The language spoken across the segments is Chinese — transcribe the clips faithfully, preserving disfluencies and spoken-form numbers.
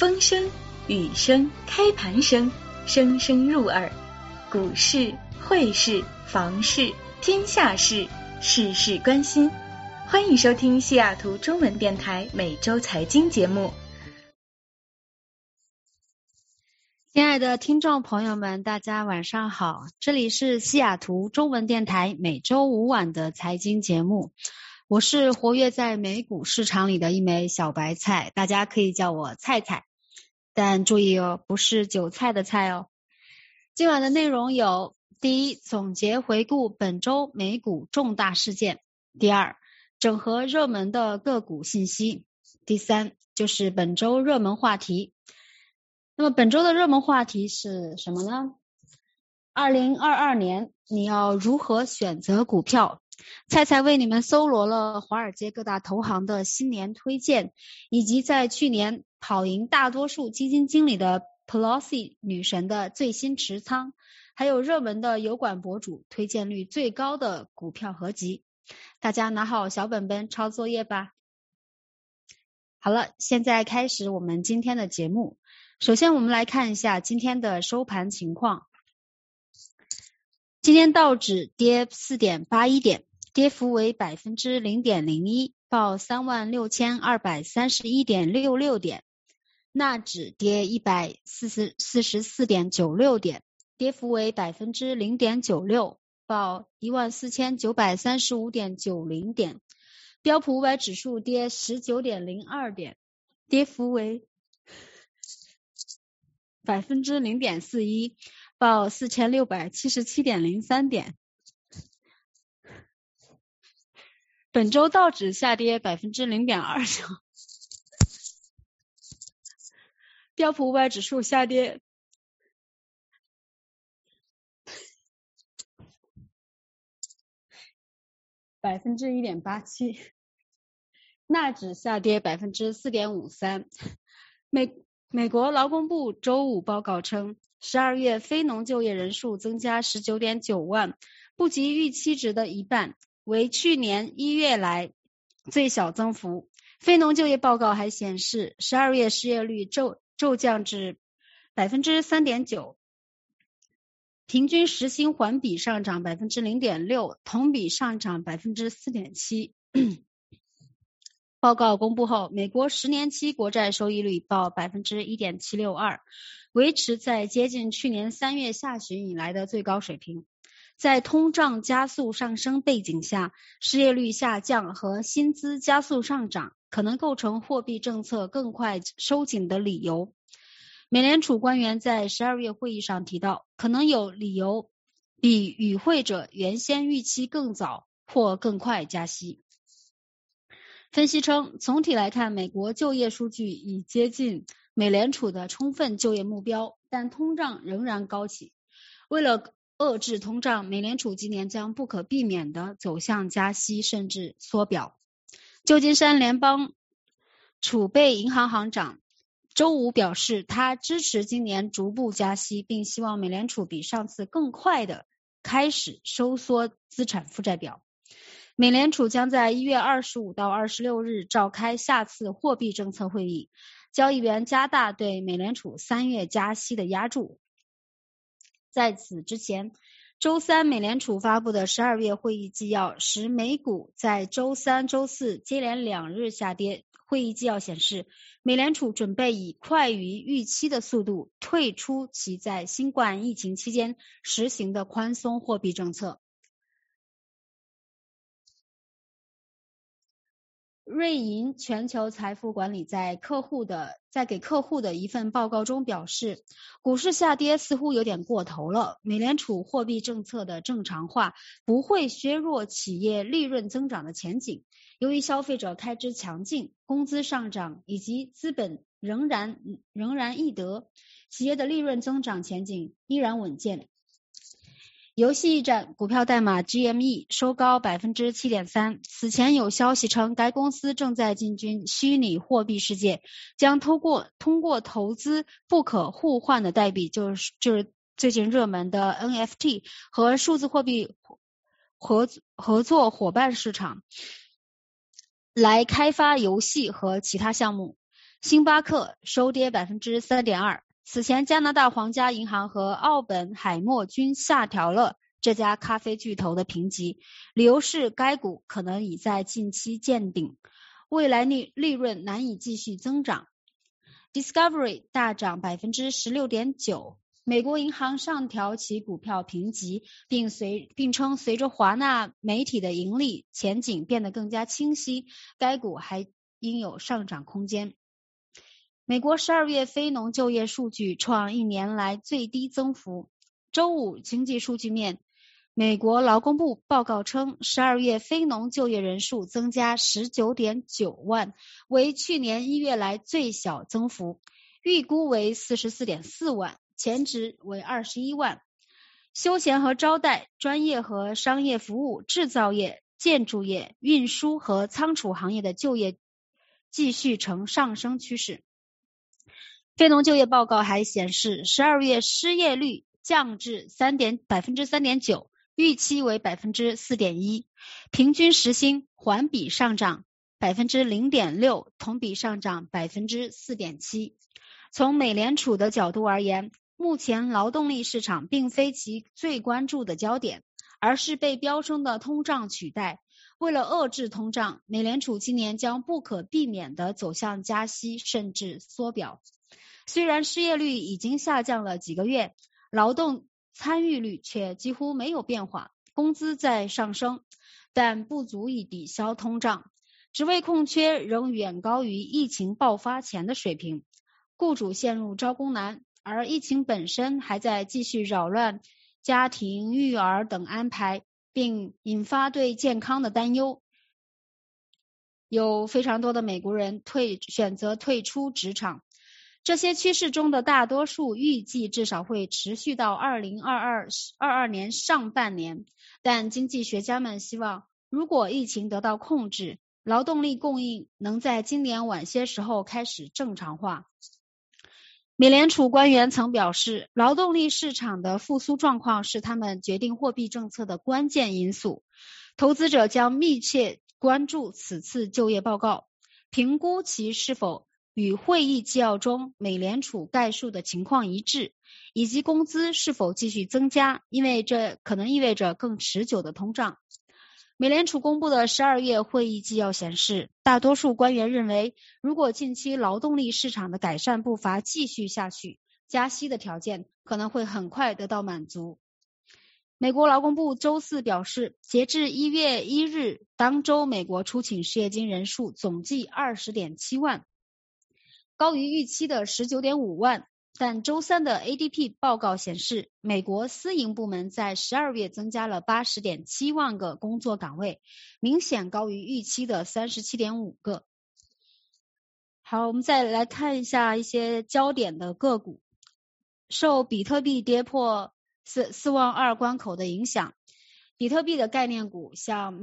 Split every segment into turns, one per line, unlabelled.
风声、雨声、开盘声，声声入耳。股市、汇市、房市、天下事，事事关心。欢迎收听西雅图中文电台每周财经节目。
亲爱的听众朋友们，大家晚上好，这里是西雅图中文电台每周五晚的财经节目。我是活跃在美股市场里的一枚小白菜，大家可以叫我菜菜，但注意哦，不是韭菜的菜哦。今晚的内容有：第一，总结回顾本周美股重大事件；第二，整合热门的个股信息；第三，就是本周热门话题。那么本周的热门话题是什么呢？二零二二年你要如何选择股票？菜菜为你们搜罗了华尔街各大投行的新年推荐，以及在去年跑赢大多数基金经理的 Pelosi 女神的最新持仓，还有热门的油管博主推荐率最高的股票合集。大家拿好小本本抄作业吧。好了，现在开始我们今天的节目。首先我们来看一下今天的收盘情况。今天道指跌 四点八一 点，跌幅为 百分之零点零一， 报 三万六千二百三十一点六六 点。纳指跌一百四十四点九六 点，跌幅为 百分之零点九六， 报 一万四千九百三十五点九零 点。标普五百指数跌 十九点零二 点，跌幅为 百分之零点四一， 报 四千六百七十七点零三 点。本周道指下跌 百分之零点二九， 标普五百指数下跌百分之一点八七， 纳指下跌 百分之四点五三。 美美国劳工部周五报告称，十二月非农就业人数增加 十九点九万，不及预期值的一半，为去年一月来最小增幅。非农就业报告还显示，十二月失业率骤骤降至 百分之三点九， 平均时薪环比上涨 百分之零点六， 同比上涨 百分之四点七。 报告公布后，美国十年期国债收益率报 百分之一点七六二， 维持在接近去年三月下旬以来的最高水平。在通胀加速上升背景下，失业率下降和薪资加速上涨可能构成货币政策更快收紧的理由。美联储官员在十二月会议上提到，可能有理由比与会者原先预期更早或更快加息。分析称，总体来看，美国就业数据已接近美联储的充分就业目标，但通胀仍然高企。为了遏制通胀，美联储今年将不可避免地走向加息甚至缩表。旧金山联邦储备银行行长周五表示，他支持今年逐步加息，并希望美联储比上次更快地开始收缩资产负债表。美联储将在一月二十五到二十六日召开下次货币政策会议，交易员加大对美联储三月加息的压注。在此之前，周三美联储发布的十二月会议纪要使美股在周三、周四接连两日下跌。会议纪要显示，美联储准备以快于预期的速度退出其在新冠疫情期间实行的宽松货币政策。瑞银全球财富管理在客户的在给客户的一份报告中表示，股市下跌似乎有点过头了，美联储货币政策的正常化不会削弱企业利润增长的前景。由于消费者开支强劲，工资上涨以及资本仍然仍然易得，企业的利润增长前景依然稳健。游戏驿站股票代码 G M E 收高 百分之七点三， 此前有消息称该公司正在进军虚拟货币世界，将通过通过投资不可互换的代币，就是就是最近热门的 N F T 和数字货币合合作伙伴市场来开发游戏和其他项目。 星巴克收跌 百分之三点二。 此前加拿大皇家银行和奥本海默均下调了这家咖啡巨头的评级，理由是该股可能已在近期见顶，未来利利润难以继续增长。 Discovery 大涨 百分之十六点九， 美国银行上调其股票评级，并随并称随着华纳媒体的盈利前景变得更加清晰，该股还应有上涨空间。美国十二月非农就业数据创一年来最低增幅。周五经济数据面，美国劳工部报告称，十二月非农就业人数增加 十九点九万，为去年一月来最小增幅，预估为 四十四点四万，前值为二十一万。休闲和招待、专业和商业服务、制造业、建筑业、运输和仓储行业的就业继续呈上升趋势。非农就业报告还显示，十二月失业率降至 百分之三点九， 预期为 百分之四点一， 平均时薪环比上涨 百分之零点六， 同比上涨 百分之四点七。 从美联储的角度而言，目前劳动力市场并非其最关注的焦点，而是被飙升的通胀取代。为了遏制通胀，美联储今年将不可避免地走向加息甚至缩表。虽然失业率已经下降了几个月，劳动参与率却几乎没有变化，工资在上升，但不足以抵消通胀。职位空缺仍远高于疫情爆发前的水平，雇主陷入招工难，而疫情本身还在继续扰乱家庭、育儿等安排，并引发对健康的担忧。有非常多的美国人退选择退出职场。这些趋势中的大多数预计至少会持续到二零二二年上半年，但经济学家们希望，如果疫情得到控制，劳动力供应能在今年晚些时候开始正常化。美联储官员曾表示，劳动力市场的复苏状况是他们决定货币政策的关键因素。投资者将密切关注此次就业报告，评估其是否与会议纪要中美联储概述的情况一致，以及工资是否继续增加，因为这可能意味着更持久的通胀。美联储公布的十二月会议纪要显示，大多数官员认为，如果近期劳动力市场的改善步伐继续下去，加息的条件可能会很快得到满足。美国劳工部周四表示，截至一月一日，当周美国初请失业金人数总计 二十点七万，高于预期的 十九点五万，但周三的 A D P 报告显示，美国私营部门在十二月增加了 八十点七万个工作岗位，明显高于预期的 三十七点五个。好，我们再来看一下一些焦点的个股。受比特币跌破四万二关口的影响，比特币的概念股像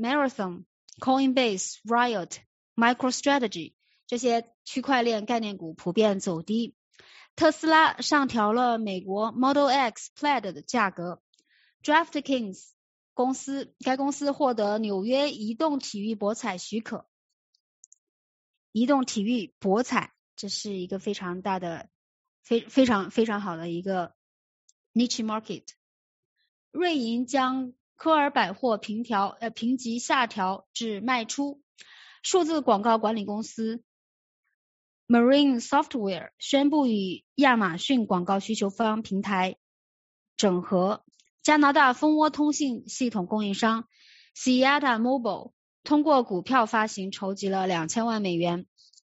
Marathon、Coinbase、Riot、MicroStrategy 这些区块链概念股普遍走低。特斯拉上调了美国 Model X Plaid 的价格。DraftKings 公司该公司获得纽约移动体育博彩许可。移动体育博彩，这是一个非常大的非非常非常好的一个 niche market。 瑞银将科尔百货评调呃评级下调至卖出。数字广告管理公司 Marine Software 宣布与亚马逊广告需求方平台整合。加拿大蜂窝通信系统供应商 Siyata Mobile 通过股票发行筹集了两千万美元。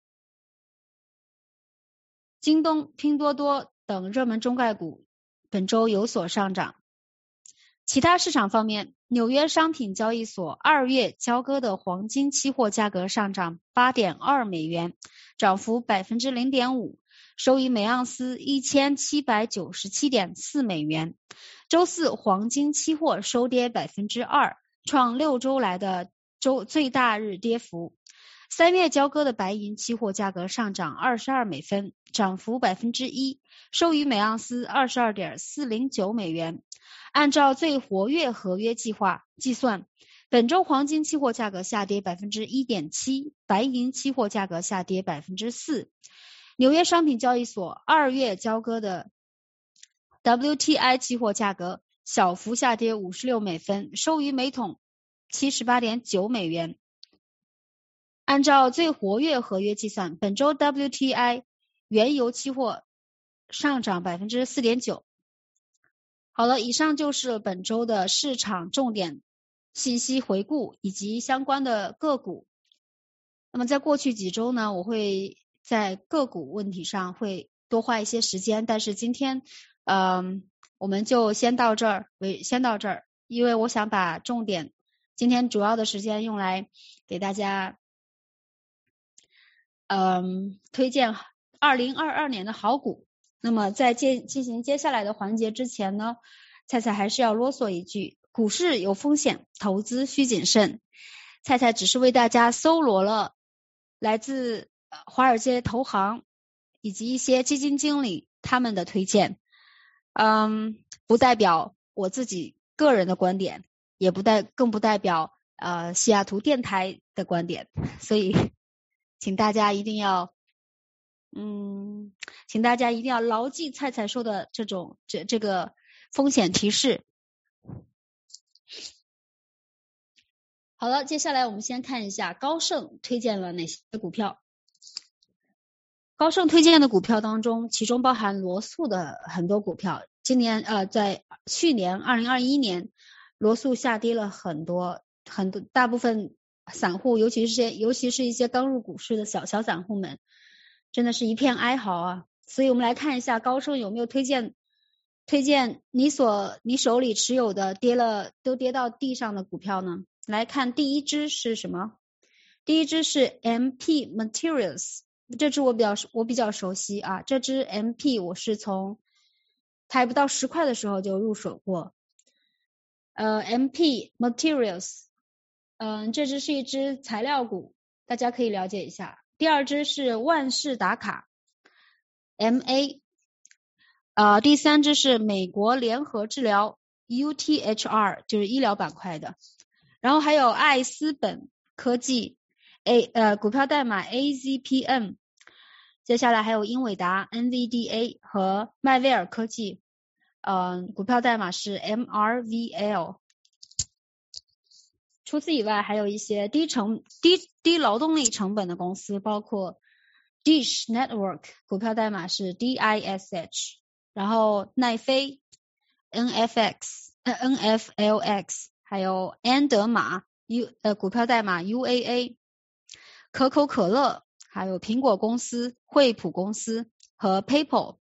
京东、拼多多等热门中概股本周有所上涨。其他市场方面，纽约商品交易所二月交割的黄金期货价格上涨 八点二美元，涨幅 百分之零点五， 收于每盎司 一千七百九十七点四美元。周四黄金期货收跌 百分之二， 创六周来的周最大日跌幅。三月交割的白银期货价格上涨二十二美分，涨幅 百分之一， 收于每盎司 二十二点四零九美元。按照最活跃合约计划计算，本周黄金期货价格下跌 百分之一点七， 白银期货价格下跌 百分之四。 纽约商品交易所二月交割的 W T I 期货价格小幅下跌五十六美分，收于每桶 七十八点九美元。按照最活跃合约计算，本周 W T I 原油期货上涨 百分之四点九。 好了，以上就是本周的市场重点信息回顾以及相关的个股。那么在过去几周呢，我会在个股问题上会多花一些时间，但是今天嗯、呃，我们就先到这儿为先到这儿，因为我想把重点今天主要的时间用来给大家嗯推荐二零二二年的好股。那么在进进行接下来的环节之前呢，菜菜还是要啰嗦一句，股市有风险，投资需谨慎。菜菜只是为大家搜罗了来自华尔街投行以及一些基金经理他们的推荐，嗯，不代表我自己个人的观点，也不代更不代表呃西雅图电台的观点，所以请大家一定要嗯，请大家一定要牢记菜菜说的这种这这个风险提示。好了，接下来我们先看一下高盛推荐了哪些股票。高盛推荐的股票当中，其中包含罗素的很多股票。今年呃，在去年二零二一年，罗素下跌了很多，很多大部分散户，尤其是些尤其是一些刚入股市的小小散户们，真的是一片哀嚎啊。所以我们来看一下高盛有没有推荐推荐你所你手里持有的跌了都跌到地上的股票呢？来看第一支是什么？第一支是 M P Materials， 这支我比较我比较熟悉啊，这支 M P 我是从它还不到十块的时候就入手过。呃 M P Materials， 嗯、呃，这支是一支材料股，大家可以了解一下。第二支是万事达卡 M A， 呃，第三支是美国联合治疗 U T H R， 就是医疗板块的。然后还有艾斯本科技 A 呃股票代码 A Z P M， 接下来还有英伟达 N V D A 和迈威尔科技，呃股票代码是 M R V L。 除此以外还有一些低成低低劳动力成本的公司，包括 Dish Network 股票代码是 D I S H， 然后奈飞 N F X 呃 N F L X，还有安德玛 U 呃股票代码 U A A， 可口可乐，还有苹果公司、惠普公司和 PayPal。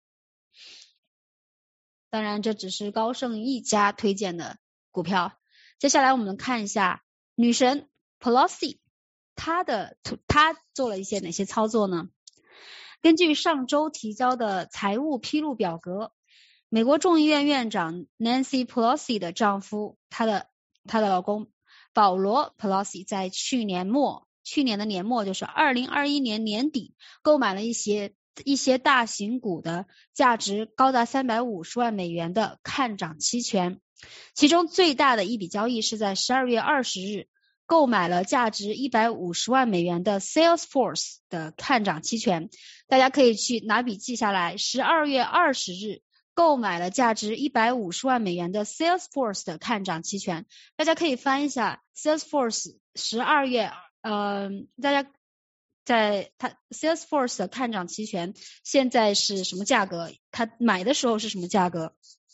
当然这只是高盛一家推荐的股票。接下来我们看一下女神 Pelosi， 她的她做了一些哪些操作呢？根据上周提交的财务披露表格，美国众议院院长 Nancy Pelosi 的丈夫，她的她的老公保罗 Pelosi 在去年末去年的年末就是二零二一年年底购买了一些一些大型股的价值高达三百五十万美元的看涨期权，其中最大的一笔交易是在十二月二十日购买了价值一百五十万美元的 Salesforce 的看涨期权。大家可以去拿笔记下来，十二月二十日购买了价值一百五十万美元的 Salesforce 的看涨期权。大家可以翻一下 Salesforce 十二月呃大家在它 Salesforce 的看涨期权现在是什么价格，它买的时候是什么价格。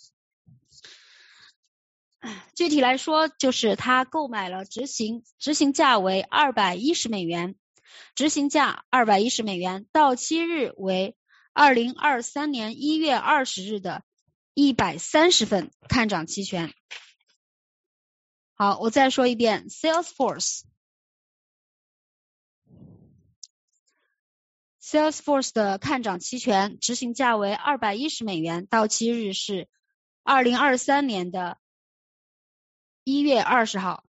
具体来说就是它购买了执行执行价为二百一十美元，执行价二百一十美元，到期日为二零二三年一月二十日的一百三十份看涨期权。好，我再说一遍 Salesforce Salesforce 的看涨期权执行价为二百一十美元，到期日是二零二三年的一月二十号。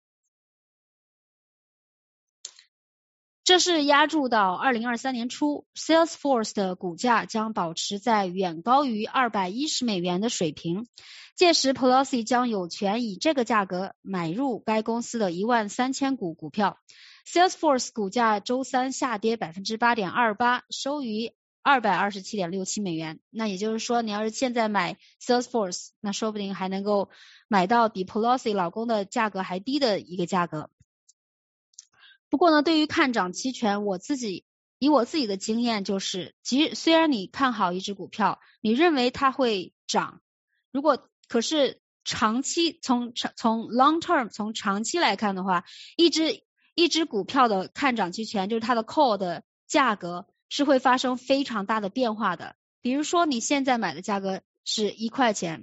这是押注到二零二三年初 Salesforce 的股价将保持在远高于二百一十美元的水平，届时 Pelosi 将有权以这个价格买入该公司的一万三千股股票。Salesforce 股价周三下跌 百分之八点二八， 收于二百二十七点六七美元。那也就是说，你要是现在买 Salesforce， 那说不定还能够买到比 Pelosi 老公的价格还低的一个价格。不过呢，对于看涨期权，我自己以我自己的经验就是，即虽然你看好一只股票，你认为它会涨，如果可是长期从从 long term 从长期来看的话，一只一只股票的看涨期权就是它的 call 的价格是会发生非常大的变化的。比如说你现在买的价格是一块钱，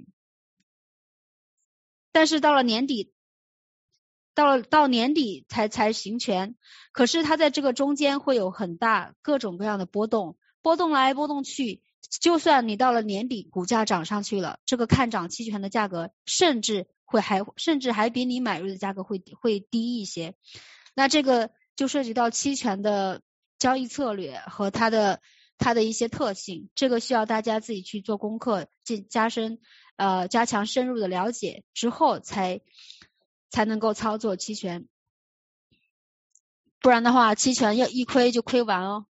但是到了年底，到了到年底才才行权，可是它在这个中间会有很大各种各样的波动，波动来波动去。就算你到了年底股价涨上去了，这个看涨期权的价格甚至会还甚至还比你买入的价格会会低一些。那这个就涉及到期权的交易策略和它的它的一些特性，这个需要大家自己去做功课，进加深呃加强深入的了解之后才才能够操作期权，不然的话期权要一亏就亏完哦。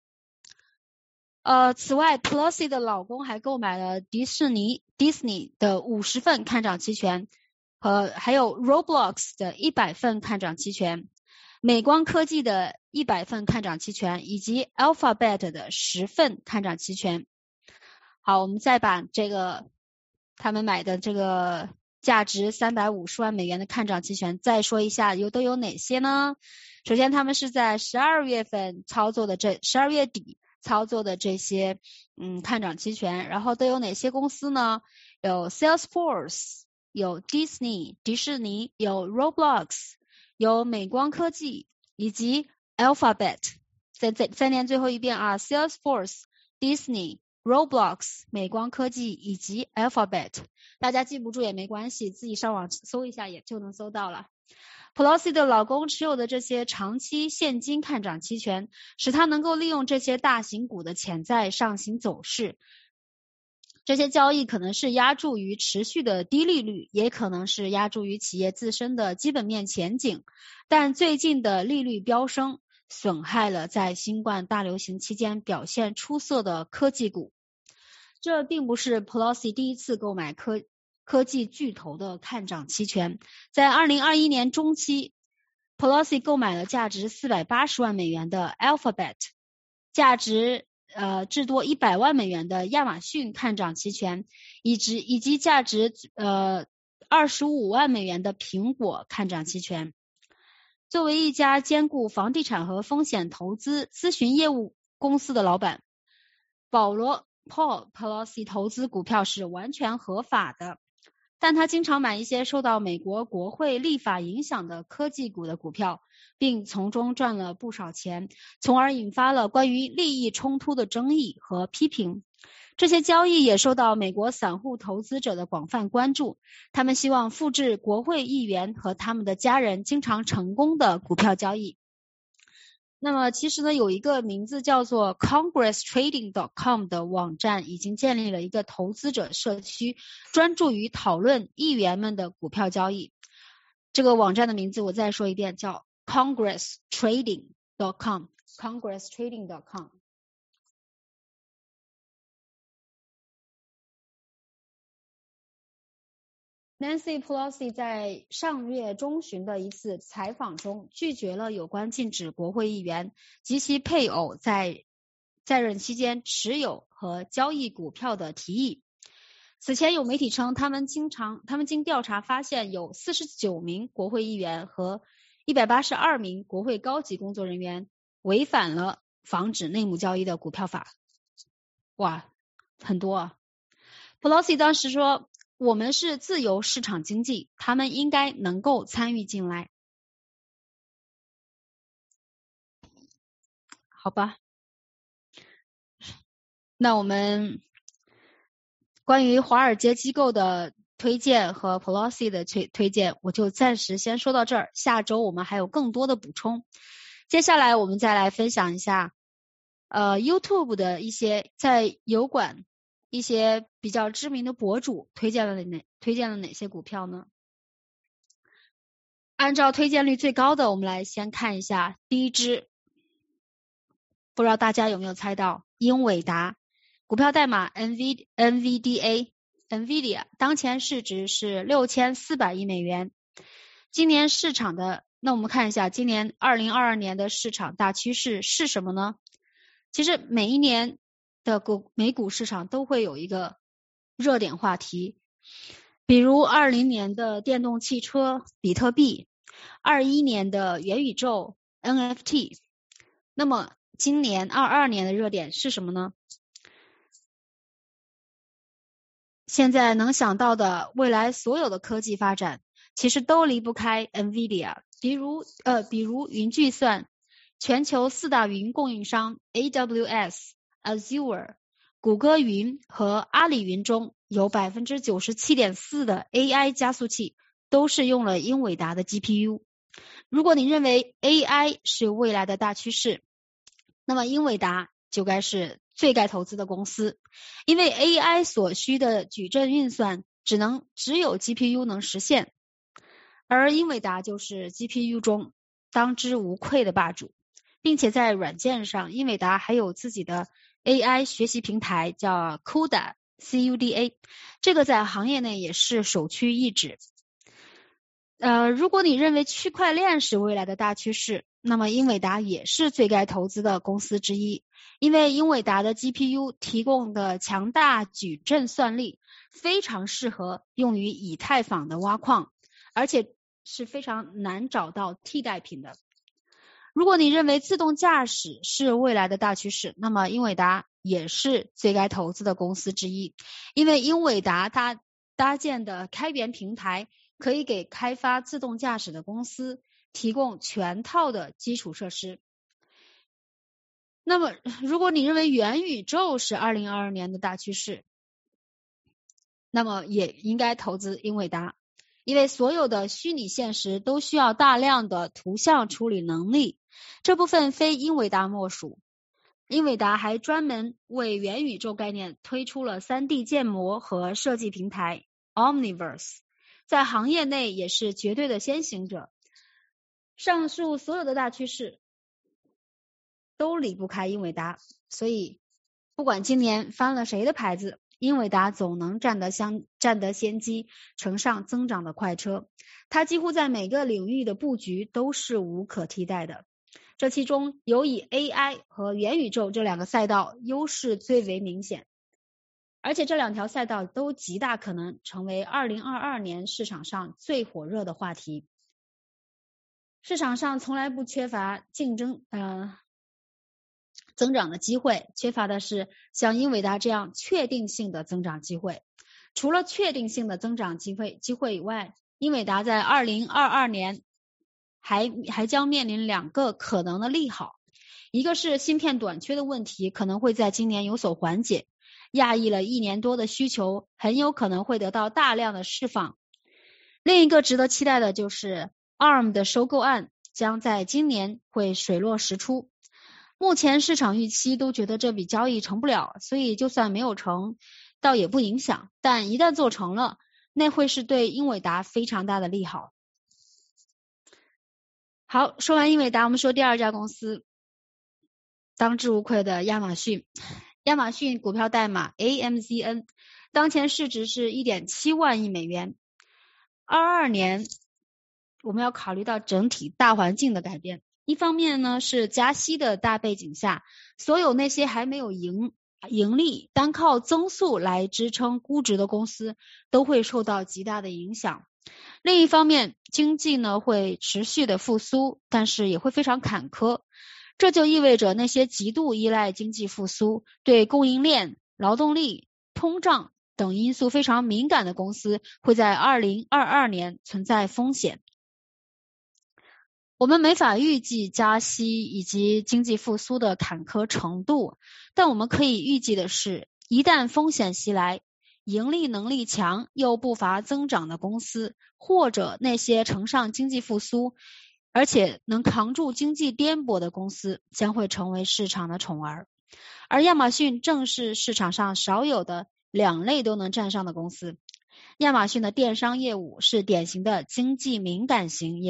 呃，此外 Pelosi 的老公还购买了迪士尼 Disney 的五十份看涨期权，和还有 Roblox 的一百份看涨期权，美光科技的一百份看涨期权，以及 Alphabet 的十份看涨期权。好，我们再把这个他们买的这个价值三百五十万美元的看涨期权再说一下，有都有哪些呢？首先他们是在十二月份操作的，这十二月底操作的这些嗯看涨期权，然后都有哪些公司呢？有 Salesforce， 有 Disney 迪士尼，有 Roblox， 有美光科技以及 Alphabet。 再再再念最后一遍啊， Salesforce Disney Roblox 美光科技以及 Alphabet， 大家记不住也没关系，自己上网搜一下也就能搜到了。Pelosi 的老公持有的这些长期现金看涨期权，使他能够利用这些大型股的潜在上行走势。这些交易可能是押注于持续的低利率，也可能是押注于企业自身的基本面前景，但最近的利率飙升损害了在新冠大流行期间表现出色的科技股。这并不是 Pelosi 第一次购买科科技巨头的看涨期权，在二零二一年中期 Pelosi 购买了价值四百八十万美元的 Alphabet， 价值呃至多一百万美元的亚马逊看涨期权，以及以及价值呃二十五万美元的苹果看涨期权。作为一家兼顾房地产和风险投资咨询业务公司的老板，保罗 Paul Pelosi 投资股票是完全合法的，但他经常买一些受到美国国会立法影响的科技股的股票，并从中赚了不少钱，从而引发了关于利益冲突的争议和批评。这些交易也受到美国散户投资者的广泛关注，他们希望复制国会议员和他们的家人经常成功的股票交易。那么其实呢，有一个名字叫做 congress trading dot com 的网站已经建立了一个投资者社区，专注于讨论议员们的股票交易。这个网站的名字我再说一遍，叫 congress trading dot com congress trading dot com。Nancy Pelosi 在上月中旬的一次采访中拒绝了有关禁止国会议员及其配偶在在任期间持有和交易股票的提议。此前有媒体称，他们经常他们经调查发现，有四十九名国会议员和一百八十二名国会高级工作人员违反了防止内幕交易的股票法。哇，很多啊。Pelosi 当时说，我们是自由市场经济，他们应该能够参与进来。好吧，那我们关于华尔街机构的推荐和 Pelosi 的推推荐，我就暂时先说到这儿。下周我们还有更多的补充。接下来我们再来分享一下，呃 ，YouTube 的一些在油管一些比较知名的博主推荐了哪推荐了哪些股票呢？按照推荐率最高的，我们来先看一下第一支，不知道大家有没有猜到？ 英伟达，股票代码 N V N V D A Nvidia， 当前市值是六千四百亿美元。今年市场的，那我们看一下今年二零二二年的市场大趋势是什么呢？其实每一年的股美股市场都会有一个热点话题，比如二零年的电动汽车比特币，二一年的元宇宙 N F T。 那么今年二二年的热点是什么呢？现在能想到的未来所有的科技发展其实都离不开 Nvidia， 比如呃比如云计算，全球四大云供应商 A W S、Azure、谷歌云和阿里云中有 百分之九十七点四 的 A I 加速器都是用了英伟达的 G P U。 如果你认为 A I 是未来的大趋势，那么英伟达就该是最该投资的公司，因为 A I 所需的矩阵运算只能只有 G P U 能实现，而英伟达就是 G P U 中当之无愧的霸主，并且在软件上，英伟达还有自己的 A I 学习平台叫 CUDA C U D A， 这个在行业内也是首屈一指。呃，如果你认为区块链是未来的大趋势，那么英伟达也是最该投资的公司之一，因为英伟达的 G P U 提供的强大矩阵算力非常适合用于以太坊的挖矿，而且是非常难找到替代品的。如果你认为自动驾驶是未来的大趋势，那么英伟达也是最该投资的公司之一，因为英伟达它搭建的开源平台可以给开发自动驾驶的公司提供全套的基础设施。那么如果你认为元宇宙是二零二二年的大趋势，那么也应该投资英伟达，因为所有的虚拟现实都需要大量的图像处理能力，这部分非英伟达莫属。英伟达还专门为元宇宙概念推出了 三 D 建模和设计平台 Omniverse， 在行业内也是绝对的先行者。上述所有的大趋势都离不开英伟达，所以不管今年翻了谁的牌子，英伟达总能占得相占得先机，乘上增长的快车。它几乎在每个领域的布局都是无可替代的。这其中尤以 A I 和元宇宙这两个赛道优势最为明显，而且这两条赛道都极大可能成为二零二二年市场上最火热的话题。市场上从来不缺乏竞争呃增长的机会，缺乏的是像英伟达这样确定性的增长机会。除了确定性的增长机会机会以外，英伟达在二零二二年还还将面临两个可能的利好，一个是芯片短缺的问题可能会在今年有所缓解，压抑了一年多的需求很有可能会得到大量的释放。另一个值得期待的就是 A R M 的收购案将在今年会水落石出。目前市场预期都觉得这笔交易成不了，所以就算没有成倒也不影响，但一旦做成了，那会是对英伟达非常大的利好。好，说完英伟达，我们说第二家公司，当之无愧的亚马逊。亚马逊股票代码 A M Z N， 当前市值是 一点七万亿美元。二二年我们要考虑到整体大环境的改变，一方面呢是加息的大背景下，所有那些还没有盈盈利单靠增速来支撑估值的公司都会受到极大的影响。另一方面，经济呢会持续的复苏，但是也会非常坎坷，这就意味着那些极度依赖经济复苏，对供应链、劳动力、通胀等因素非常敏感的公司会在二零二二年存在风险。我们没法预计加息以及经济复苏的坎坷程度，但我们可以预计的是，一旦风险袭来，盈利能力强又不乏增长的公司，或者那些乘上经济复苏而且能扛住经济颠簸的公司，将会成为市场的宠儿。而亚马逊正是市场上少有的两类都能占上的公司。亚马逊的电商业务是典型的经济敏感型业务，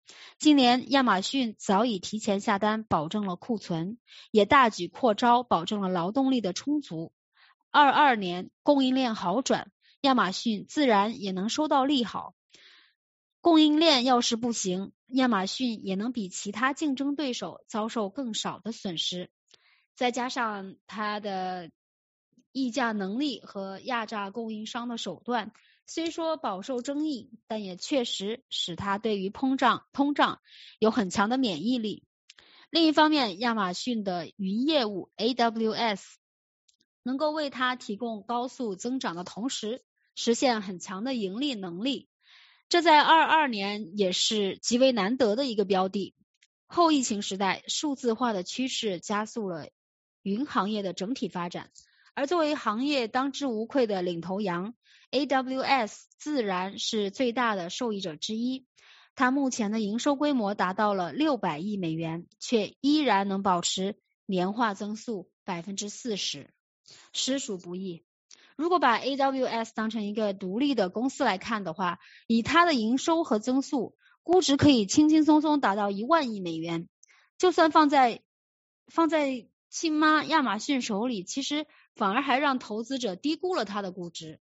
今年亚马逊早已提前下单，保证了库存，也大举扩招，保证了劳动力的充足。二二年供应链好转，亚马逊自然也能收到利好。供应链要是不行，亚马逊也能比其他竞争对手遭受更少的损失。再加上它的议价能力和压榨供应商的手段，虽说饱受争议，但也确实使它对于通胀通胀有很强的免疫力。另一方面，亚马逊的云业务 A W S 能够为它提供高速增长的同时，实现很强的盈利能力，这在二二年也是极为难得的一个标的。后疫情时代，数字化的趋势加速了云行业的整体发展，而作为行业当之无愧的领头羊， A W S 自然是最大的受益者之一。它目前的营收规模达到了六百亿美元，却依然能保持年化增速 百分之四十， 实属不易。如果把 A W S 当成一个独立的公司来看的话，以它的营收和增速，估值可以轻轻松松达到一万亿美元。就算放在放在亲妈亚马逊手里，其实反而还让投资者低估了它的估值。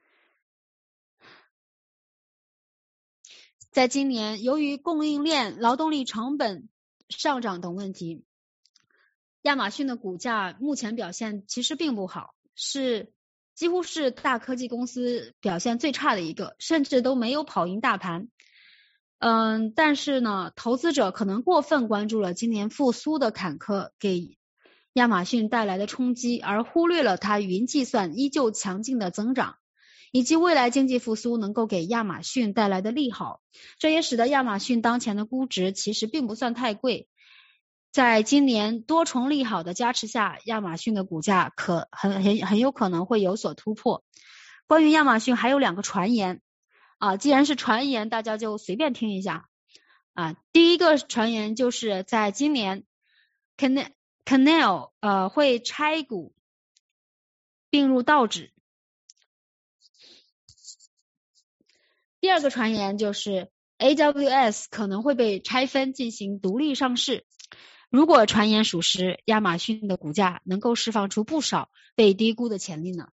在今年，由于供应链、劳动力成本上涨等问题，亚马逊的股价目前表现其实并不好，是几乎是大科技公司表现最差的一个，甚至都没有跑赢大盘。嗯，但是呢，投资者可能过分关注了今年复苏的坎坷给亚马逊带来的冲击，而忽略了它云计算依旧强劲的增长，以及未来经济复苏能够给亚马逊带来的利好。这也使得亚马逊当前的估值其实并不算太贵。在今年多重利好的加持下，亚马逊的股价可很很很有可能会有所突破。关于亚马逊还有两个传言啊，既然是传言，大家就随便听一下啊。第一个传言就是在今年 Canal Canal 呃会拆股并入道指。第二个传言就是 A W S 可能会被拆分进行独立上市。如果传言属实，亚马逊的股价能够释放出不少被低估的潜力呢。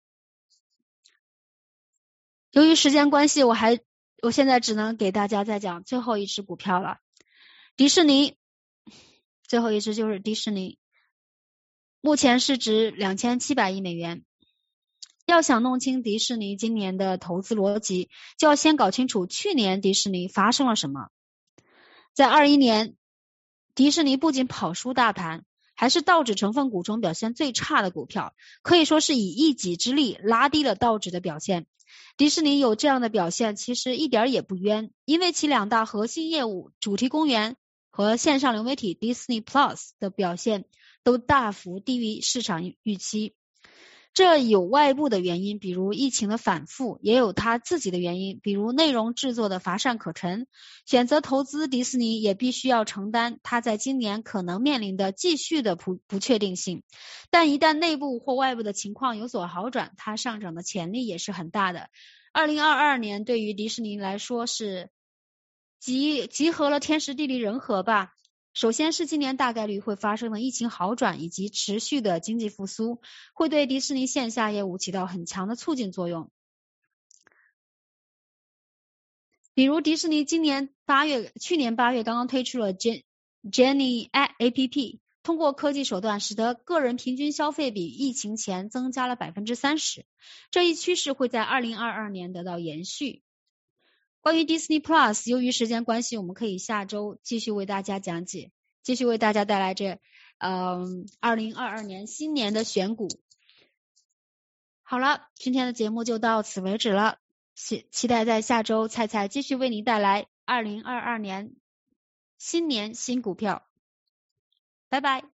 由于时间关系，我还我现在只能给大家再讲最后一只股票了，迪士尼。最后一只就是迪士尼，目前市值两千七百亿美元。要想弄清迪士尼今年的投资逻辑，就要先搞清楚去年迪士尼发生了什么。在二一年，迪士尼不仅跑输大盘，还是道指成分股中表现最差的股票，可以说是以一己之力拉低了道指的表现。迪士尼有这样的表现其实一点也不冤，因为其两大核心业务主题公园和线上流媒体 Disney Plus 的表现都大幅低于市场预期。这有外部的原因，比如疫情的反复，也有它自己的原因，比如内容制作的乏善可陈。选择投资迪士尼也必须要承担它在今年可能面临的继续的不不确定性，但一旦内部或外部的情况有所好转，它上涨的潜力也是很大的。二零二二年对于迪士尼来说是集集合了天时地利人和吧。首先是今年大概率会发生的疫情好转以及持续的经济复苏，会对迪士尼线下业务起到很强的促进作用。比如迪士尼今年八月去年八月刚刚推出了 Genie A P P， 通过科技手段使得个人平均消费比疫情前增加了 百分之三十， 这一趋势会在二零二二年得到延续。关于 Disney Plus， 由于时间关系，我们可以下周继续为大家讲解，继续为大家带来这嗯二零二二年新年的选股。好了，今天的节目就到此为止了，期期待在下周菜菜继续为您带来二零二二年新年新股票。拜拜。